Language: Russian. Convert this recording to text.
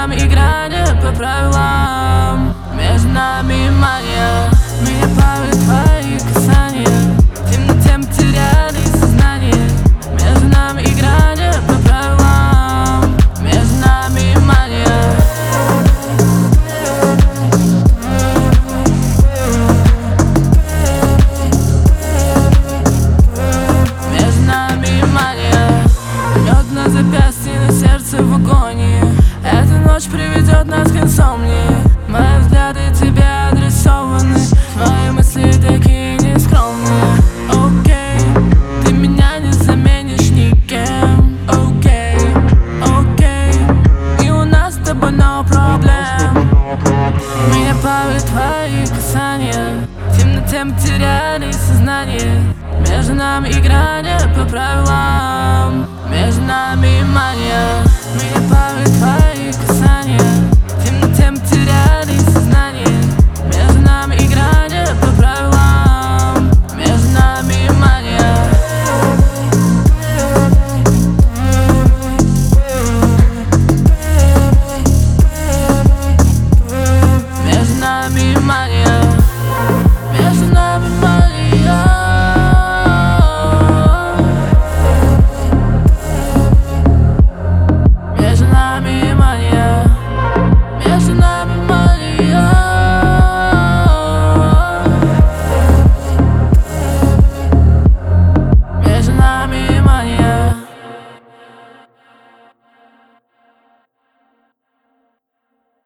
нами игра не по правилам. Между нами мания. Меня плавят твои касания. В темноте мы теряли сознание. Между нами игра не по правилам. Между нами мания. Между нами мания. Мед на запястье, на сердце в агонии. Эта ночь приведет нас к инсомнии. Мои взгляды тебе адресованы. Твои мысли такие нескромные. Окей, ты меня не заменишь никем. Окей, окей, и у нас с тобой no problem. Меня плавят твои касания. В темноте мы теряли сознание. Между нами игра не по правилам. Между нами мания. Меня плавят твои касания.